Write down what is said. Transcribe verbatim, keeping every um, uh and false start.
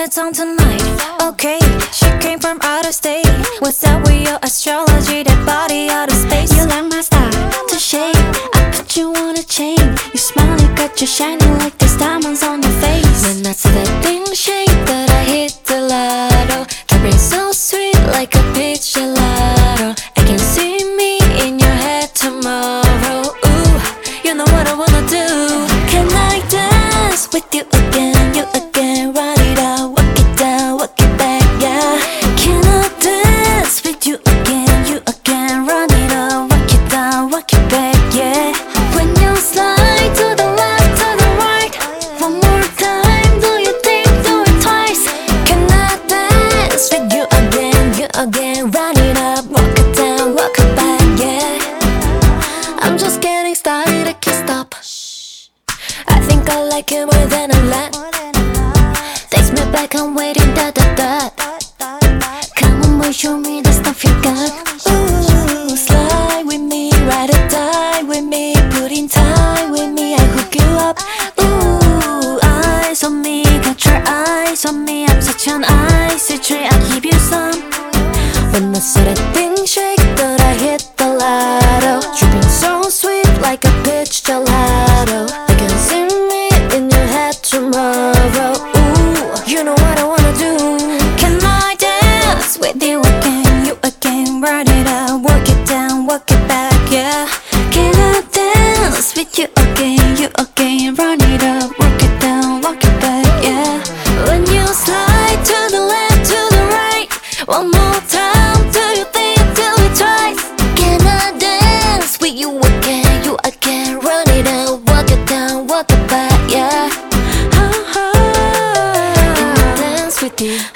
the town tonight. Okay, she came from outer state. What's up with your astrology? That body out of space. You like my style to shade. I put you on a chain. You smile, you got you shining like there's diamonds on your face. When I see that thing shake, that I hit the lotto. That brain so sweet like a peach gelato. I can see me in your head tomorrow. Ooh, you know what I wanna do. Can I dance with you again, you again? Run it out, walk it down, walk it back, yeah. Can I dance with you again, you again? Run it out, walk it down, walk it back, yeah. When you slide to the left, to the right, one more time, do you think, do it twice? Can I dance with you again, you again? Run it up, walk it down, walk it back, yeah. I'm just getting started, I can't stop. I think I like it more than a lot. Takes me back, I'm waiting, da da da. Come on boy, show me the stuff you got. Ooh, slide with me, ride or die with me, put in time with me, I hook you up. Ooh, eyes on me, got your eyes on me, I'm such an icy tree, I'll give you some. When I saw that thing shake, that I hit the lotto. Dripping so sweet like a peach gelato. I can see me in your head tomorrow. Ooh, you know what I wanna do. Can I dance with you again, you again? Run it out, work it down, walk it back, yeah. Can I dance with you again, you again? Run it up, work it down, walk it back, yeah. When you slide to the left, to the right, one more time, do you think, do it twice? Can I dance with you again, you again? Run it out, walk it down, walk it back, yeah. Can I dance with you?